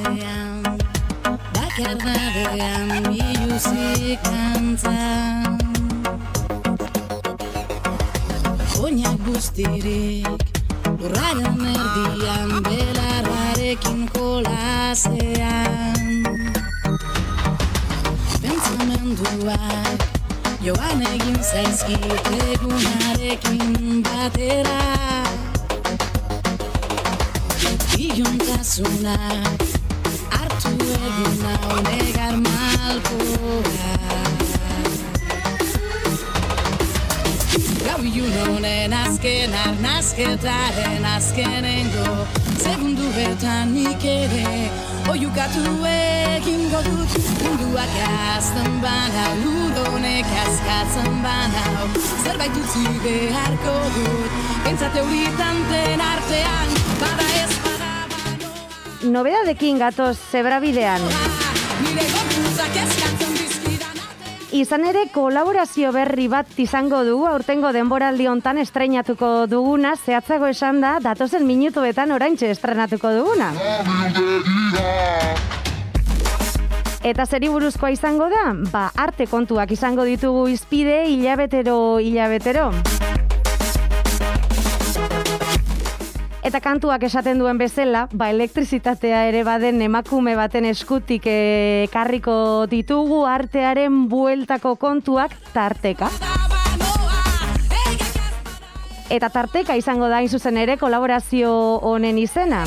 batean, bakardadean biluzik kantzan. Oinak guztirik, urraren erdian, belarrarekin jolasean. Pentsamenduak, joan egin zaizkit egunarekin batera. Iluntasunak, hartu egin hau negar malkoa. Gau ilun honen azken arnazketaren azkenengo segunduetan nik ere oiukatu egingo dut. Munduak azten bana, lur honek azkatzen bana, zerbait utzi beharko dut, pentsate horitanten artean, bada ez bada banoa. Nobedadekin gatoz Zebrabidean. Nire gorputzak eskatzen dizkidan arte. Izan ere, kolaborazio berri bat izango dugu, aurtengo denboraldi hontan estreinatuko duguna, zehatzago esan da, datozen minutuetan oraintxe estrenatuko duguna. Eta zeri buruzkoa izango da? Arte kontuak izango ditugu hizpide hilabetero. Eta kantuak esaten duen bezala, elektrizitatea ere baden emakume baten eskutik ekarriko ditugu artearen bueltako kontuak tarteka. Eta tarteka izango da, hain zuzen ere, kolaborazio honen izena.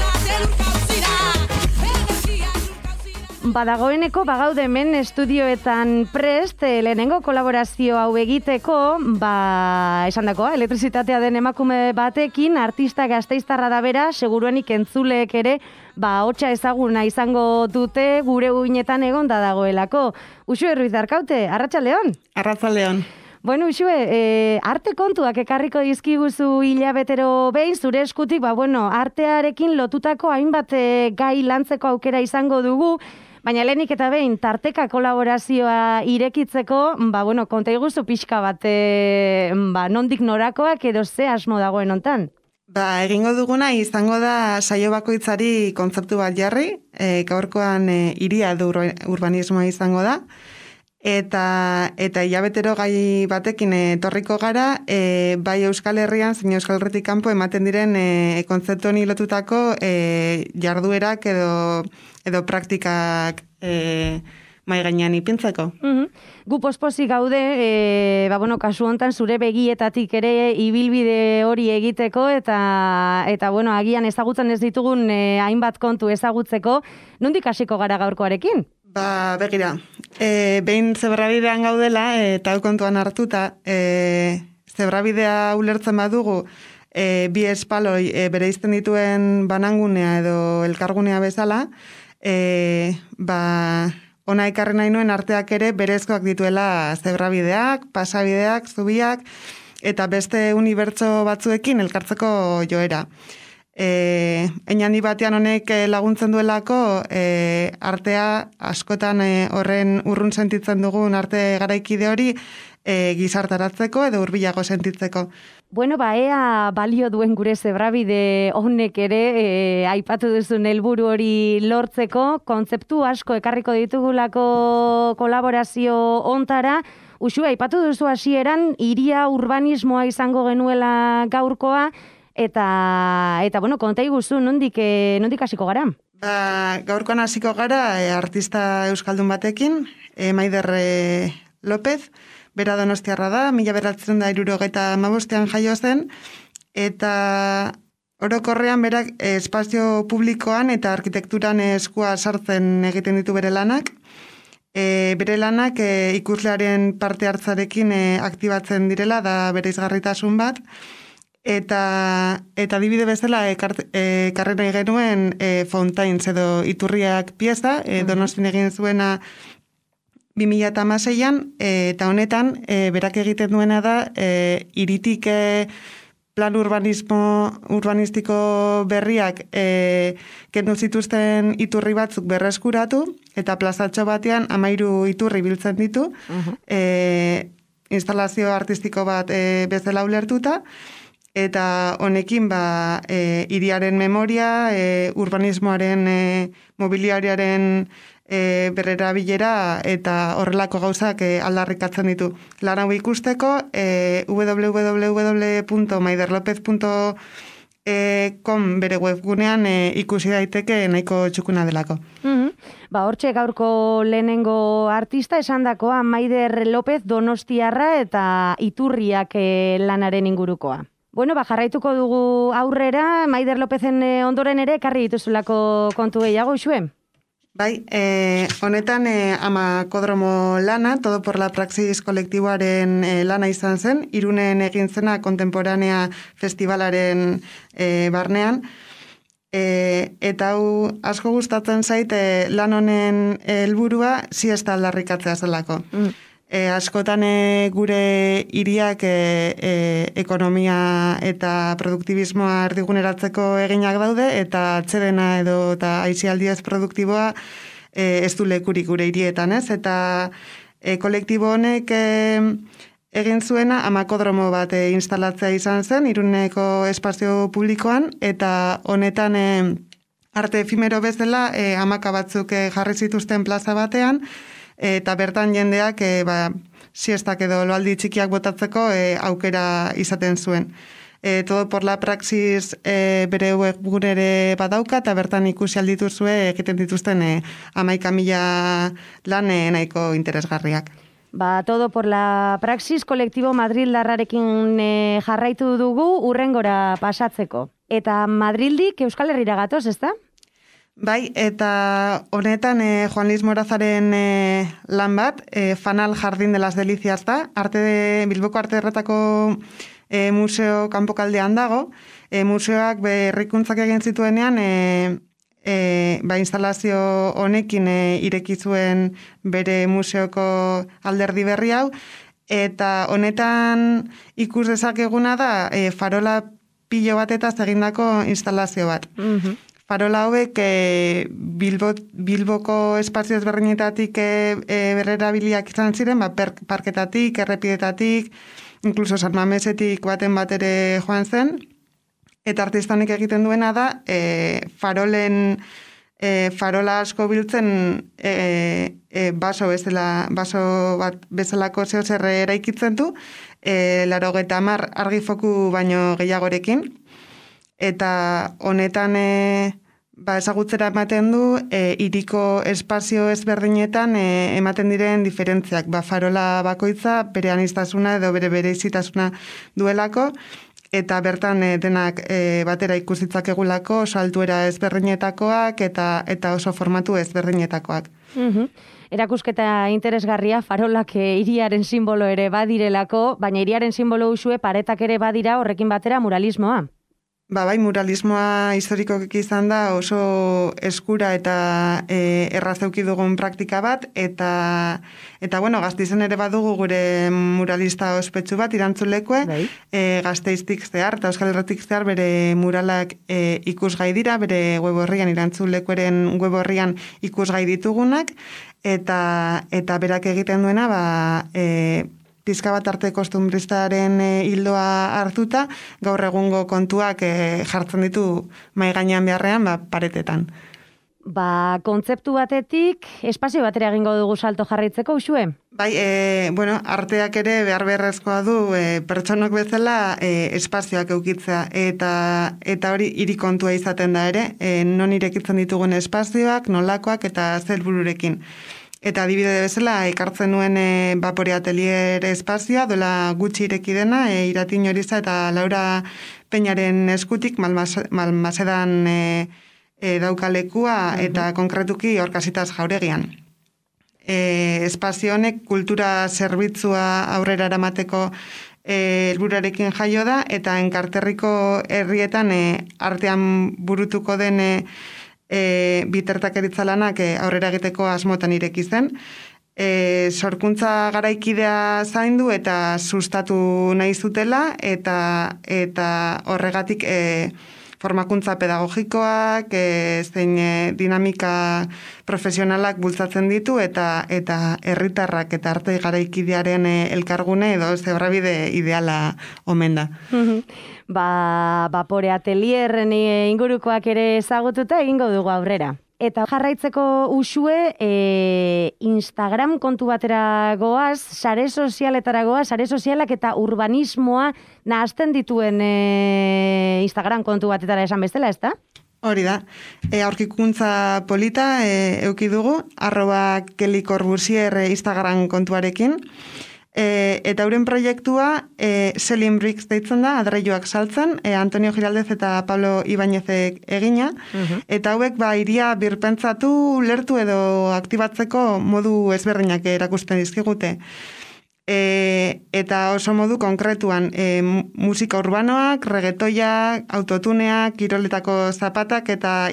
Dagoeneko bagaude hemen estudioetan prest, lehenengo kolaborazio hau egiteko, esandakoa, elektrizitatea den emakume batekin, artista gasteiztarra da bera, seguruenik entzuleek ere, hotsa ezaguna izango dute gure uinetan egonda dagoelako. Uxue Ruiz Arkaute, arratsaldeon? Arratsaldeon. Bueno, Uxue, arte kontuak ekarriko dizkiguzu hilabetero behin, zure eskutik, artearekin lotutako hainbat gai lantzeko aukera izango dugu, baina lehenik eta behin, tarteka kolaborazioa irekitzeko, konta iguzu pixka bat, nondik norakoak edo ze asmo dagoen hontan? Egingo duguna izango da saio bakoitzari kontzeptu bat jarri, gaurkoan hiria edo urbanismoa izango da, eta hilabetero gai batekin etorriko gara, bai Euskal Herrian, zein Euskal Herritik kanpo ematen diren kontzeptu honi lotutako jarduerak edo praktikak mai gainean ipintzeko. Gu posposi gaude, kasu hontan zure begietatik ere ibilbide hori egiteko eta agian ezagutzen ez ditugun hainbat kontu ezagutzeko, nondik hasiko gara gaurkoarekin? Begira, behin Zebrabidean gaudela eta kontuan hartuta, Zebrabidea ulertzen badugu, bi espaloi bereizten dituen banangunea edo elkargunea bezala, ona ekarri nahi nuen arteak ere berezkoak dituela Zebrabideak, pasabideak, zubiak, eta beste unibertso batzuekin elkartzeko joera. Einandi batean honek laguntzen duelako artea askotan horren urrun sentitzen dugun arte garaikide hori gizartaratzeko edo hurbilago sentitzeko. Ea balio duen gure Zebrabide honek ere aipatu duzun helburu hori lortzeko, kontzeptu asko ekarriko ditugulako kolaborazio hontara. Uxue, aipatu duzu hasieran hiria urbanismoa izango genuela gaurkoa, eta konta iguzu, nondik hasiko gara? Gaurkoan hasiko gara artista euskaldun batekin, Maider López, bera Donostiarra da, 1975 jaio zen, eta orokorrean berak espazio publikoan eta arkitekturan eskua sartzen egiten ditu bere lanak. Bere lanak ikuslearen parte hartzarekin aktibatzen direla, da bere izgarritasun bat, eta adibide bezala ekarri nahi genuen Fontaines edo Iturriak pieza, Donostin egin zuena 2016an, eta honetan berak egiten duena da hiritik plan urbanistiko berriak kendu zituzten iturri batzuk berreskuratu, eta plazatxo batean 13 iturri biltzen ditu, instalazio artistiko bat bezala ulertuta, eta honekin hiriaren memoria, urbanismoaren, mobiliariaren berrerabilera eta horrelako gauzak aldarrikatzen ditu. Lan hau ikusteko www.maiderlopez.com bere webgunean ikusi daiteke nahiko txukuna delako. Hortxe gaurko lehenengo artista esandakoa Maider Lopez Donostiarra eta Iturriak lanaren ingurukoa. Bueno, jarraituko dugu aurrera, Maider Lopezen ondoren ere ekarri dituzulako kontu gehiago, Uxue? Bai, honetan Amakodromo lana, Todo por la Praxis kolektiboaren lana izan zen, Irunen egin zena kontemporanea festivalaren barnean, eta hau asko gustatzen zait lan honen helburua siesta aldarrikatzea zelako. Askotan gure hiriak ekonomia eta produktibismoa erdiguneratzeko eginak daude, eta atsedena edo eta aisialdiaz produktiboa ez du lekurik gure hirietan, ez? Eta kolektibo honek egin zuena Amakodromo bat instalatzea izan zen, Iruneko espazio publikoan, eta honetan arte efimero bezala hamaka batzuk jarri zituzten plaza batean, eta bertan jendeak siestak edo loaldi txikiak botatzeko aukera izaten zuen. Todo por la Praxis bere webgunere badauka, eta bertan ikusi aldituzue egiten dituzten 11.000 lan nahiko interesgarriak. Todo por la Praxis kolektibo Madrildarrarekin jarraitu dugu urrengora pasatzeko. Eta Madrildik Euskal Herrira gatoz, ezta? Bai, eta honetan Juan Luis Morazaren lan bat, Fanal Jardín de las Delicias da, Bilboko Arte Ederretako museo kanpokaldean dago, museoak berrikuntzak egin zituenean, instalazio honekin ireki zuen bere museoko alderdi berri hau, eta honetan ikus dezakeguna da farola pilo batetaz egindako instalazio bat. Farola hauek Bilboko espazio ezberdinetatik berrerabiliak izan ziren, parketatik, errepidetatik, inkluso San Mamesetik baten bat ere joan zen, eta artistanek egiten duena da farola asko biltzen baso bat bezalako zehozer eraikitzen du, 80 argifoku baino gehiagorekin, eta honetan ezagutzera ematen du hiriko espazio ezberdinetan ematen diren diferentziak. Farola bakoitza bere aniztasuna edo bere bereizitasuna duelako, eta bertan denak batera ikusitzakegulako oso altuera ezberdinetakoak eta oso formatu ezberdinetakoak. Erakusketa interesgarria, farolak hiriaren simbolo ere badirelako, baina hiriaren simbolo usue paretak ere badira horrekin batera muralismoa. Bai, muralismoa historikoki izan da oso eskura eta errazeuki dugun praktika bat, eta Gasteizen ere badugu gure muralista ospetsu bat irantzulekue, Gasteiztik zehar eta Euskal Herritik zehar bere muralak ikusgai dira, bere web orrian, irantzulekueren web orrian ikusgai ditugunak, eta berak egiten duena, pizka bat arte kostumbristaren hildoa hartuta, gaur egungo kontuak jartzen ditu mahai gainean beharrean paretetan. Kontzeptu batetik, espazio batera egingo dugu salto jarraitzeko, Uxue? Bai, arteak ere behar beharrezkoa du pertsonok bezala espazioak eukitzea, eta hori hiri kontua izaten da ere, non irekitzen ditugun espazioak, nolakoak eta zer bururekin. Eta adibide bezala, ekartzen nuen Vapore Atelier espazioa, dola gutxi ireki dena, Iratin Oriza eta Laura Peñaren eskutik Malmasedan daukalekua, eta konkretuki Orkasitas Jauregian. Espazio honek kultura zerbitzua aurrera eramateko helburuarekin jaio da, eta Enkarterriko herrietan artean burutuko den bitertakeritza lanak aurrera egiteko asmotan ireki zen. Sorkuntza garaikidea zaindu eta sustatu nahi zutela, eta horregatik formakuntza pedagogikoak, zein dinamika profesionalak bultzatzen ditu, eta herritarrak eta arte garaikidearen elkargune edo zebrabide ideala omen da. Bapore atelierren ingurukoak ere ezagututa egingo dugu aurrera. Eta jarraitzeko Uxue, Instagram kontu batera goaz, sare sozialetara goaz, sare sozialak eta urbanismoa nahazten dituen Instagram kontu batetara esan bestela, ezta? Hori da, aurkikuntza polita euki dugu, @kellycorbusier Instagram kontuarekin. Eta euren proiektua Selling Bricks deitzen da, adreiluak saltzen, Antonio Giraldez eta Pablo Ibañezek egina, eta hauek hiria birpentsatu, lertu edo aktibatzeko modu ezberdinak erakusten dizkigute. Eta oso modu konkretuan musika urbanoak, reggaetoiak, autotuneak, kiroletako zapatak eta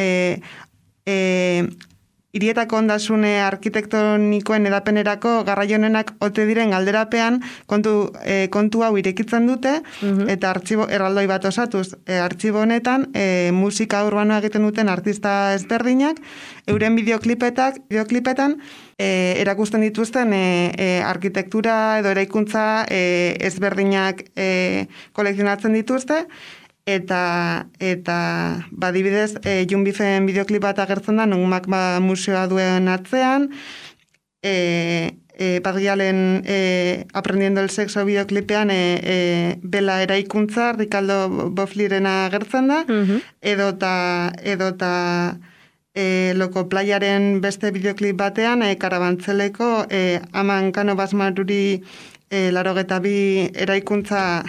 hirietako ondasune arkitektonikoen edapenerako garraionenak ote diren galderapean kontu hau irekitzen dute, eta erraldoi bat osatuz. Artxibo honetan musika urbanoa egiten duten artista ezberdinak, euren bideoklipetan erakusten dituzten arkitektura edo eraikuntza ezberdinak kolekzionatzen dituzte, eta badibidez, Junbifen bideoklip bat agertzen da, non Magma museoa duen atzean, Badgialen Aprendiendo el Sexo bideoklipean Bela eraikuntza, Ricardo Boflirena agertzen da, edota Loko Playaren beste bideoklip batean, Karabantzeleko Aman Kano Basmaruri 82 eraikuntza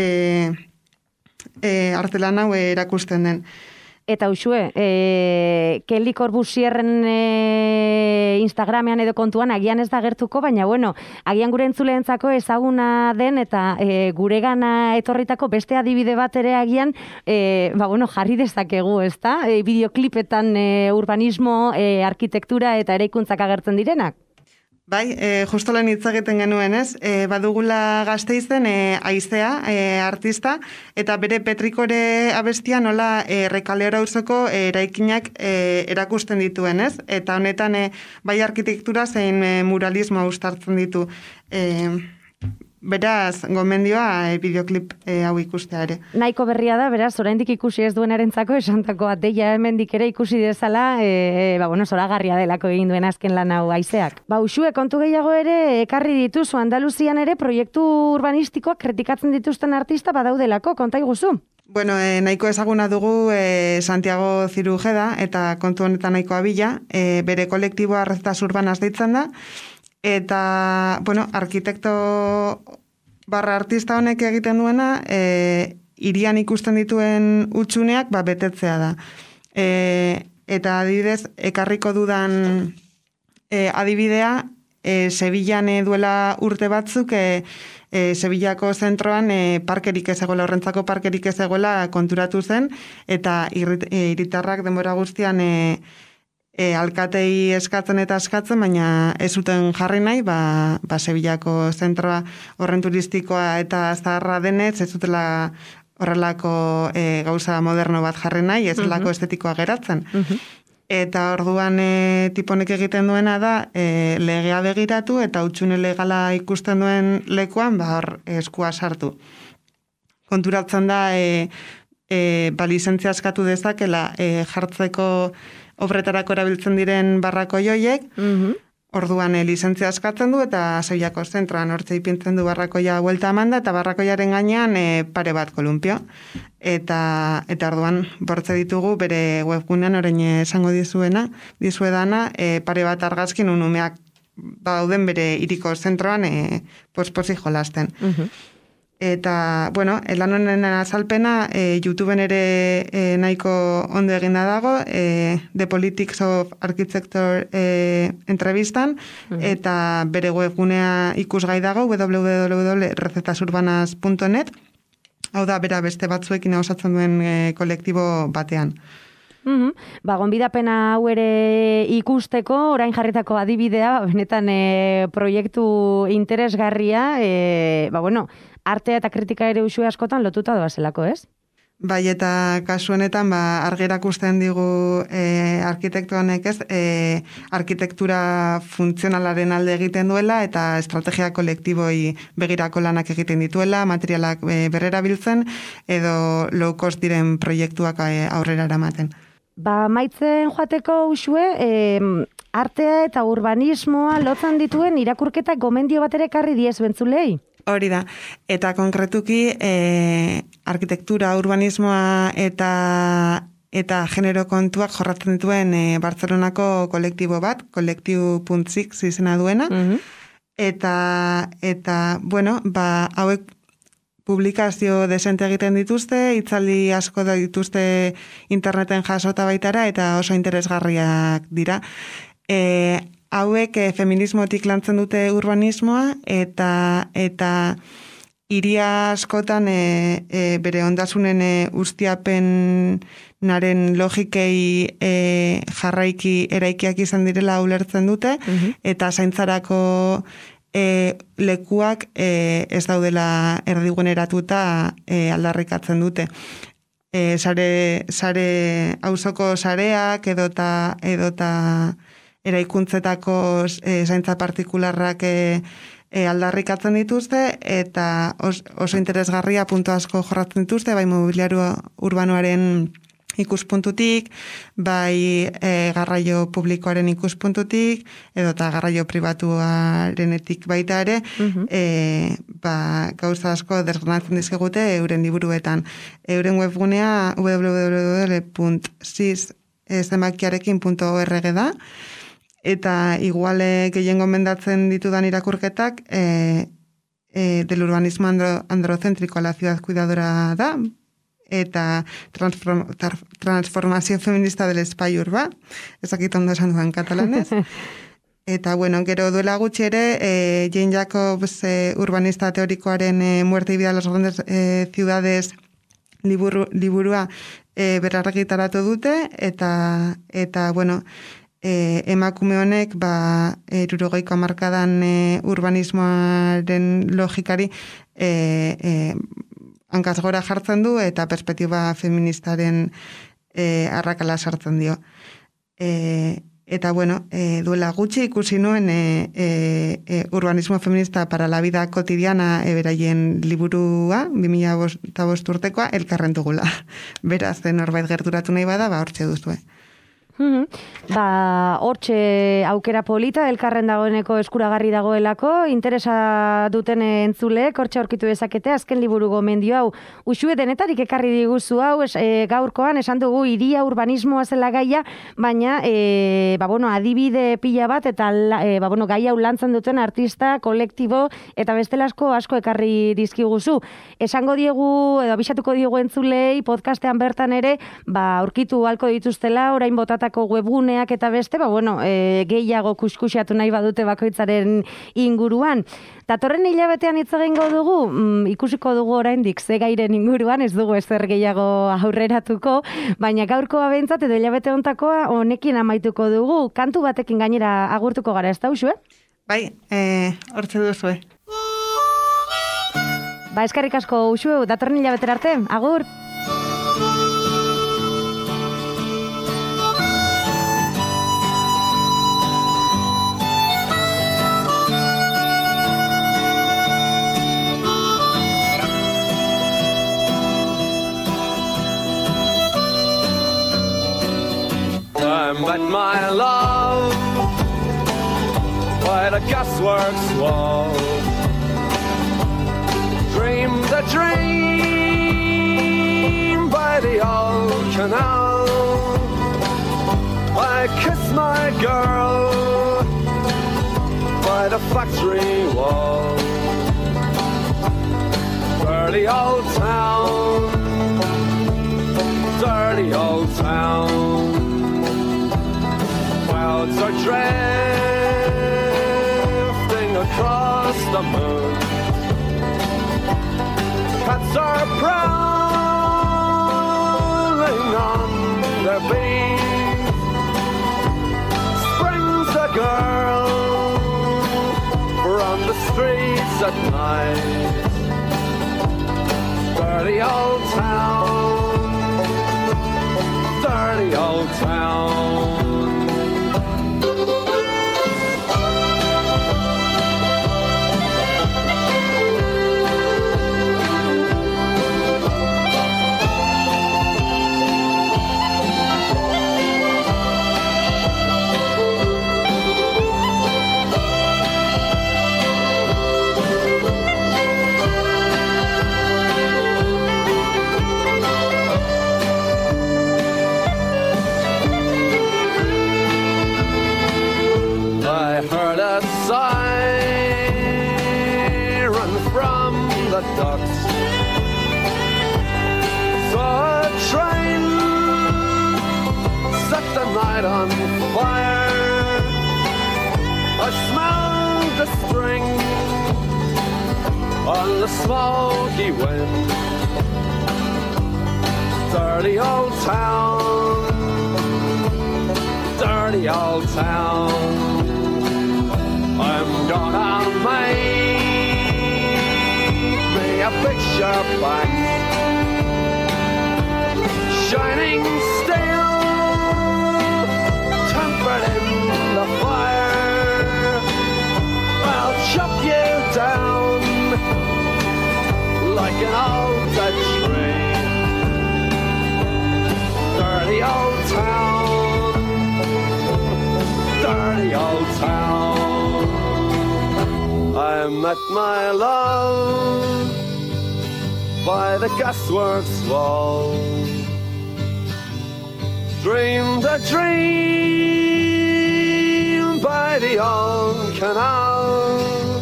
artelan hau erakusten den. Eta Uxue, Kelly Corbusierren Instagramean edo kontuan agian ez da gertuko, baina bueno, agian gure entzuleentzako ezaguna den eta guregana etorritako beste adibide bat ere agian jarri dezakegu, ezta? Bideoklipetan urbanismo, arkitektura eta eraikuntzak agertzen direnak. Bai, justo lehen hitz egiten genuen, ez? Badugula Gasteizen Aizea, artista, eta bere Petrikore abestia nola Rekaleora auzoko eraikinak erakusten dituen, ez? Eta honetan bai arkitektura zein muralismoa uztartzen ditu. Beraz, gomendioa bideoklip hau ikustea ere. Nahiko berria da, beraz, oraindik ikusi ez duenarentzako esantakoa deia hemendik ere ikusi dezala, zoragarria delako egin duen azken lan hau Aizeak. Uxue, kontu gehiago ere ekarri dituzu Andaluzian ere proiektu urbanistikoak kritikatzen dituzten artista badaudelako, konta iguzu? Bueno, nahiko ezaguna dugu Santiago Zirujeda, eta kontu honetan nahiko abila, bere kolektiboa Recetas Urbanas deitzen da, eta, arkitekto barra artista honek egiten duena, hirian ikusten dituen hutsuneak betetzea da. Eta adibidez, ekarriko dudan adibidea, Sevillan duela urte batzuk, Sevillako zentroan parkerik ez egoela, horrentzako parkerik ez egoela konturatu zen, eta hiritarrak denbora guztian alkatei eskatzen, baina ez zuten jarri nahi, Sevillako zentroa horren turistikoa eta zaharra denez, ez zutela horrelako gauza moderno bat jarri nahi, ez zelako estetikoa geratzen. Eta orduan tiponek egiten duena da, legea begiratu eta hutsune legala ikusten duen lekuan, hor eskua sartu. Konturatzen da, lizentzia eskatu dezakela jartzeko obretarako erabiltzen diren barrakoi horiek, orduan lizentzia eskatzen du eta Sevillako zentroan hortze ipintzen du barrakoia buelta amanda eta barrakoiaren gainean pare bat kolumpio. Eta orduan bortze ditugu bere webgunean orain esango dizuedana pare bat argazkin unumeak dauden bere hiriko zentroan posposi jolasten. Eta, lan honen azalpena, YouTubeen ere nahiko ondo eginda dago, The Politics of Architecture entrevistan, eta bere webgunea ikusgai dago, www.recetasurbanas.net, hau da, bera beste batzuekin osatzen duen kolektibo batean. Gonbidapena hau ere ikusteko, orain jarritako adibidea, benetan proiektu interesgarria, artea eta kritika ere Uxue askotan lotuta doazelako, ez? Bai, eta kasu honetan, argi erakusten digu arkitektu honek arkitektura funtzionalaren alde egiten duela eta estrategia kolektiboi begirako lanak egiten dituela, materialak berrerabiltzen edo low cost diren proiektuak aurrera eramaten. Maitzen joateko Uxue, artea eta urbanismoa lotzen dituen irakurketak gomendio bat ere ekarri diez bentzulei? Hori da, eta konkretuki arkitektura, urbanismoa eta genero kontuak jorratzen dituen Bartzelonako kolektibo bat, kolektibu.6 izena duena, eta bueno, hauek publikazio desente egiten dituzte, hitzaldi asko da dituzte interneten jasota baitara, eta oso interesgarriak dira. Hauek feminismotik lantzen dute urbanismoa eta hiria askotan bere ondasunen ustiapenaren logikei jarraiki eraikiak izan direla ulertzen dute, eta zaintzarako lekuak ez daudela erdiguneratuta aldarrikatzen dute. Sare auzoko sareak edota eraikuntzetako zaintza partikularrak aldarrikatzen dituzte, eta oso interesgarria puntu asko jorratzen dituzte, bai mobiliario urbanoaren ikuspuntutik, bai garraio publikoaren ikuspuntutik, edota garraio pribatuarenetik baita ere, gauza asko desgranatzen dizkigute euren liburuetan. Euren webgunea www.sis.org da, eta igual gehien gomendatzen ditudan irakurketak del urbanismo androcéntrico a la ciudad cuidadora da, eta transformazio feminista del espai urba, ezakit ondo esan duan katalanez. Eta, bueno, gero duela gutxi ere, Jane Jacobs urbanista teorikoaren Muerte y vida de las grandes ciudades liburua berargitaratu dute, eta bueno, emakume honek 60ko hamarkadan urbanismoaren logikari hankaz gora jartzen du eta perspektiba feministaren arrakala sartzen dio. Eta bueno, duela gutxi ikusi nuen urbanismo feminista para la vida cotidiana beraien liburua, 2005 urtekoa, elkarren dugula. Beraz, norbait gerturatu nahi bada, hortxe duzue. Hortxe aukera polita, elkarren dagoeneko eskuragarri dagoelako, interesa duten entzuleek, hortxe aurkitu dezakete, azken liburu gomendio hau. Uxue denetarik ekarri diguzu hau, gaurkoan, esan dugu, hiria urbanismoa zela gaia, baina, adibide pila bat, eta gai hau lantzen duten artista, kolektibo, eta bestelasko asko ekarri dizkiguzu. Esango diegu, edo abisatuko diegu entzulei, podcastean bertan ere, aurkitu halko dituztela, orain botatako webguneak eta beste, gehiago kuskusiatu nahi badute bakoitzaren inguruan. Datorren hilabetean hitz egingo dugu, ikusiko dugu oraindik ze gairen inguruan, ez dugu ezer gehiago aurreratuko, baina gaurkoa behintzat edo hilabete hontakoa honekin amaituko dugu. Kantu batekin gainera agurtuko gara, ez da, Uxue? Bai, hortze duzue. Eskerrik asko, Uxue, datorren hilabetera arte, agur! Met my love by the gasworks wall, dreamed a dream by the old canal. I kissed my girl by the factory wall. Dirty old town, dirty old town. Clouds are drifting across the moon. Cats are prowling on their beat. Springs a girl from the streets at night. Dirty old town, dirty old town. Heard a siren from the docks. Saw a train set the night on fire. I smelled the spring on the smoky wind. Dirty old town, dirty old town. I'm gonna make me a picture back, shining steel, tempered in the fire. I'll chop you down like an old dead tree. Dirty old town, dirty old town. I met my love by the gasworks wall. Dreamed a dream by the old canal.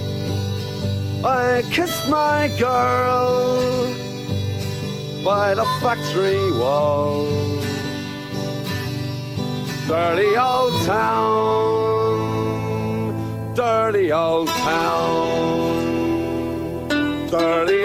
I kissed my girl by the factory wall. Dirty old town, dirty old town, dirty